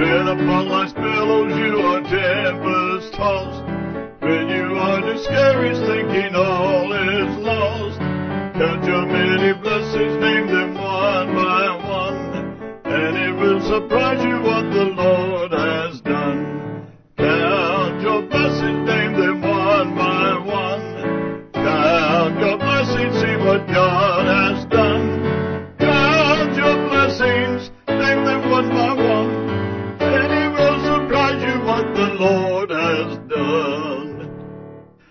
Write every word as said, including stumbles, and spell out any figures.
When upon life's billows you are tempest tossed, when you are discouraged thinking all is lost, count your many blessings